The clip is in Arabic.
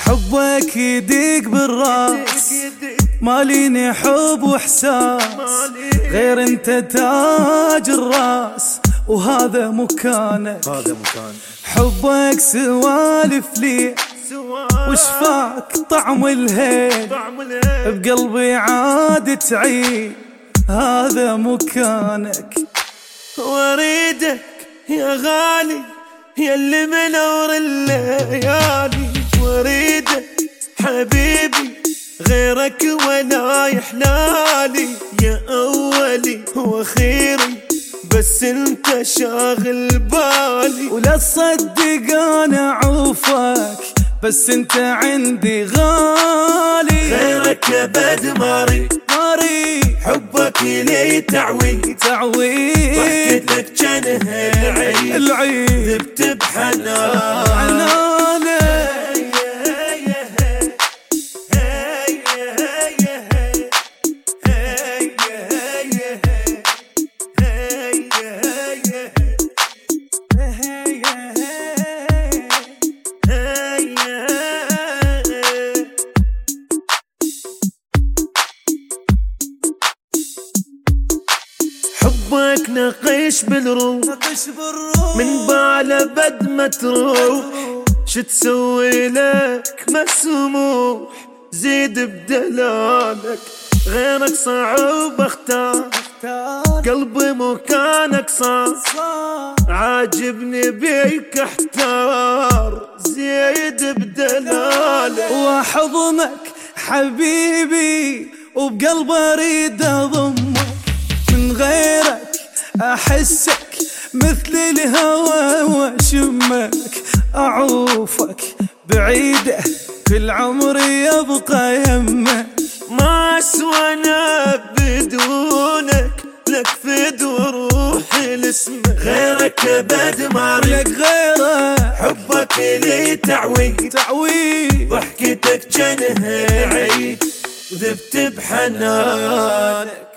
حبك يدق بالراس، ماليني حب واحساس غير انت تاج الراس، وهذا مكانك. حبك سوالف لي وشفاك طعم الهيل، بقلبي عاد تعيد هذا مكانك. واريدك يا غالي يا اللي منور الليالي، واريدك حبيبي غيرك ولا يحلالي، يا أولي واخيري بس انت شاغل بالي. ولا تصدق انا عوفك بس انت عندي غالي، غيرك ابد ماري حبك لي تعويد ضحكت لك جنه العيد ذبت بحنانك. حبك نقش بالروح من بعل بد ما تروح، شو تسوي لك مسموح زيد بدلالك. غيرك صعب اختار قلبي مكانك صار، عاجبني بيك احتار زيد بدلالك. واحضنك حبيبي وبقلبي اريد اضمك، من غيرك احسك مثل الهوى واشمك، اعوفك بعيده كل عمري يبقى يمك. ما اسوانا بدونك لك فد وروحي لاسمك، غيرك ابد ما لك غيره حبك لي تعويد ضحكتك جنه عيد ذبت بحنانك.